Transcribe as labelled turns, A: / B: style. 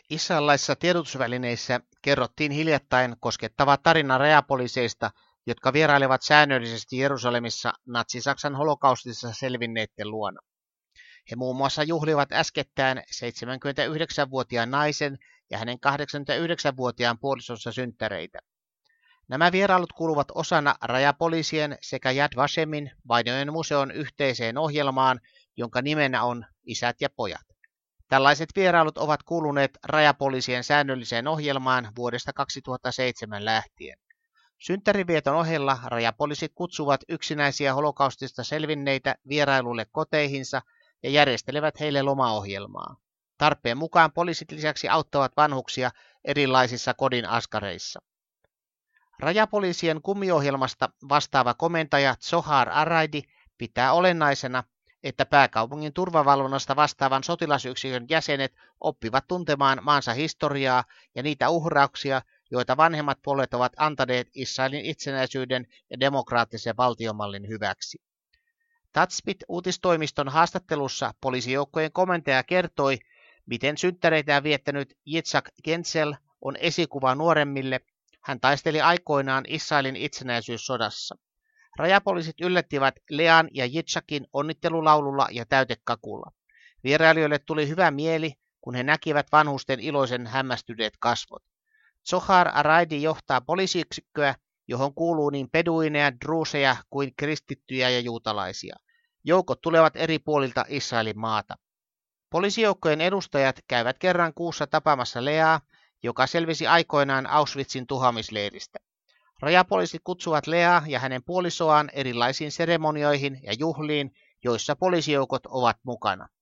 A: Israelilaisissa tiedotusvälineissä kerrottiin hiljattain koskettava tarina rajapoliiseista, jotka vierailivat säännöllisesti Jerusalemissa natsi-Saksan holokaustissa selvinneiden luona. He muun muassa juhlivat äskettäin 79-vuotiaan naisen ja hänen 89-vuotiaan puolisonsa synttäreitä. Nämä vierailut kuuluvat osana rajapoliisien sekä Yad Vashemin vainojen museon yhteiseen ohjelmaan, jonka nimenä on Isät ja pojat. Tällaiset vierailut ovat kuuluneet rajapoliisien säännölliseen ohjelmaan vuodesta 2007 lähtien. Synttärivieton ohella rajapoliisit kutsuvat yksinäisiä holokaustista selvinneitä vierailulle koteihinsa ja järjestelevät heille lomaohjelmaa. Tarpeen mukaan poliisit lisäksi auttavat vanhuksia erilaisissa kodin askareissa. Rajapoliisien kummiohjelmasta vastaava komentaja Zohar Araidi pitää olennaisena, että pääkaupungin turvavalvonnasta vastaavan sotilasyksikön jäsenet oppivat tuntemaan maansa historiaa ja niitä uhrauksia, joita vanhemmat polvet ovat antaneet Israelin itsenäisyyden ja demokraattisen valtiomallin hyväksi. Tatspit-uutistoimiston haastattelussa poliisijoukkojen komentaja kertoi, miten synttäreitään viettänyt Yitzhak Genzel on esikuva nuoremmille. Hän taisteli aikoinaan Israelin itsenäisyyssodassa. Rajapoliisit yllättivät Lean ja Yitzhakin onnittelulaululla ja täytekakulla. Vierailijoille tuli hyvä mieli, kun he näkivät vanhusten iloisen hämmästyneet kasvot. Zohar Araidi johtaa poliisiyksikköä, johon kuuluu niin beduineja, druuseja kuin kristittyjä ja juutalaisia. Joukot tulevat eri puolilta Israelin maata. Poliisijoukkojen edustajat käyvät kerran kuussa tapaamassa Leaa, joka selvisi aikoinaan Auschwitzin tuhoamisleiristä. Rajapoliisit kutsuvat Leaa ja hänen puolisoaan erilaisiin seremonioihin ja juhliin, joissa poliisijoukot ovat mukana.